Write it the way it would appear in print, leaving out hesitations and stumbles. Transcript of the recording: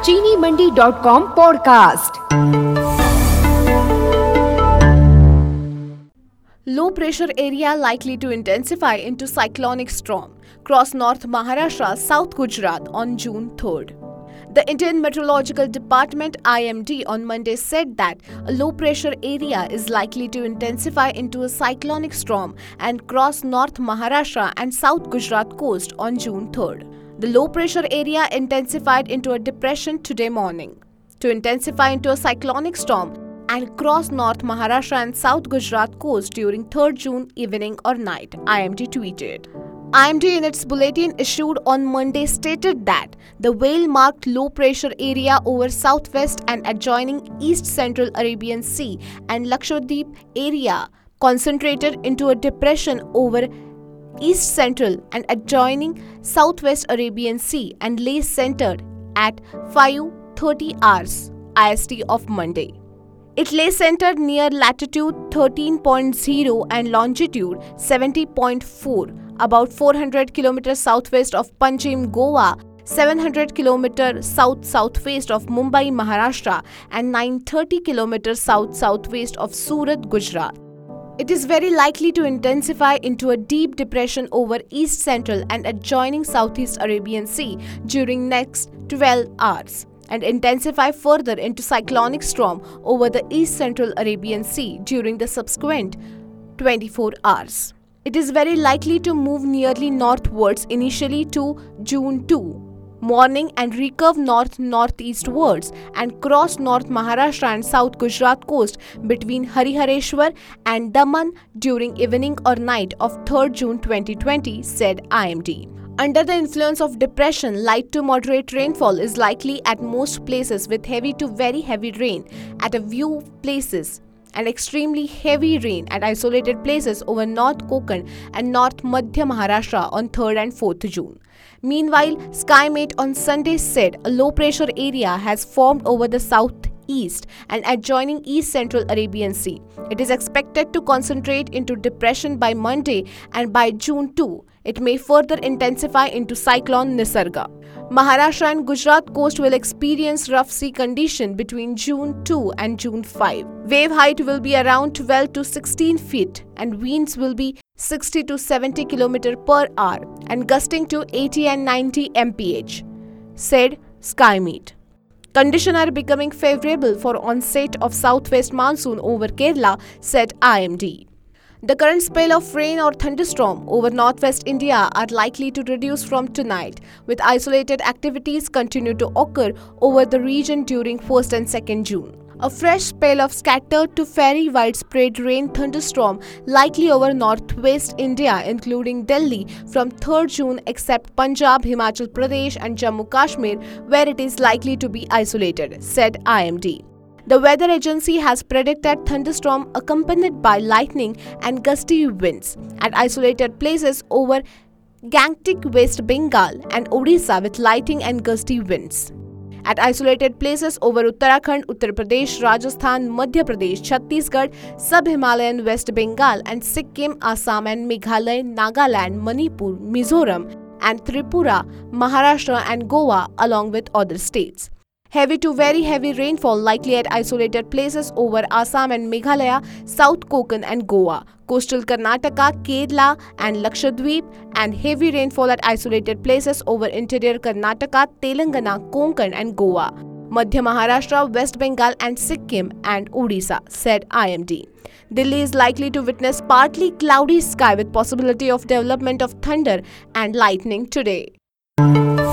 चीनीमंडी.com podcast. Low pressure area likely to intensify into cyclonic storm cross North Maharashtra, South Gujarat on June 3rd. The Indian Meteorological Department (IMD) on Monday said that a low pressure area is likely to intensify into a cyclonic storm and cross North Maharashtra and South Gujarat coast on June 3rd. The low pressure area intensified into a depression today morning. To intensify into a cyclonic storm and cross North Maharashtra and South Gujarat coast during 3rd June evening or night, IMD tweeted. IMD in its bulletin issued on Monday stated that the whale-marked low-pressure area over southwest and adjoining east-central Arabian Sea and Lakshadweep area concentrated into a depression over east-central and adjoining southwest Arabian Sea and lay centered at 5:30 hours IST of Monday. It lay centered near latitude 13.0 and longitude 70.4, about 400 km southwest of Panjim, Goa, 700 km south-southwest of Mumbai, Maharashtra, and 930 km south-southwest of Surat, Gujarat. It is very likely to intensify into a deep depression over east central and adjoining southeast Arabian Sea during next 12 hours. And intensify further into cyclonic storm over the east central Arabian Sea during the subsequent 24 hours. It is very likely to move nearly northwards initially to June 2 morning and recurve north-northeastwards and cross North Maharashtra and South Gujarat coast between Harihareshwar and Daman during evening or night of 3rd June 2020, said IMD. Under the influence of depression, light to moderate rainfall is likely at most places with heavy to very heavy rain at a few places and extremely heavy rain at isolated places over North Konkan and North Madhya Maharashtra on 3rd and 4th June. Meanwhile, SkyMate on Sunday said a low pressure area has formed over the southeast and adjoining east central Arabian Sea. It is expected to concentrate into depression by Monday, and by June 2, it may further intensify into cyclone Nisarga. Maharashtra and Gujarat coast will experience rough sea condition between June 2 and June 5. Wave height will be around 12 to 16 feet and winds will be 60 to 70 km per hour and gusting to 80 and 90 mph, said SkyMeet. Conditions are becoming favorable for onset of southwest monsoon over Kerala, said IMD. The current spell of rain or thunderstorm over northwest India are likely to reduce from tonight, with isolated activities continue to occur over the region during 1st and 2nd June. A fresh spell of scattered to very widespread rain thunderstorm likely over northwest India, including Delhi, from 3rd June except Punjab, Himachal Pradesh and Jammu Kashmir, where it is likely to be isolated, said IMD. The weather agency has predicted thunderstorm accompanied by lightning and gusty winds at isolated places over Gangtok, West Bengal and Odisha with lightning and gusty winds. At isolated places over Uttarakhand, Uttar Pradesh, Rajasthan, Madhya Pradesh, Chhattisgarh, Sub-Himalayan West Bengal and Sikkim, Assam and Meghalaya, Nagaland, Manipur, Mizoram and Tripura, Maharashtra and Goa along with other states. Heavy to very heavy rainfall likely at isolated places over Assam and Meghalaya, South Konkan and Goa, coastal Karnataka, Kerala and Lakshadweep, and heavy rainfall at isolated places over interior Karnataka, Telangana, Konkan and Goa, Madhya Maharashtra, West Bengal and Sikkim and Odisha, said IMD. Delhi is likely to witness partly cloudy sky with possibility of development of thunder and lightning today.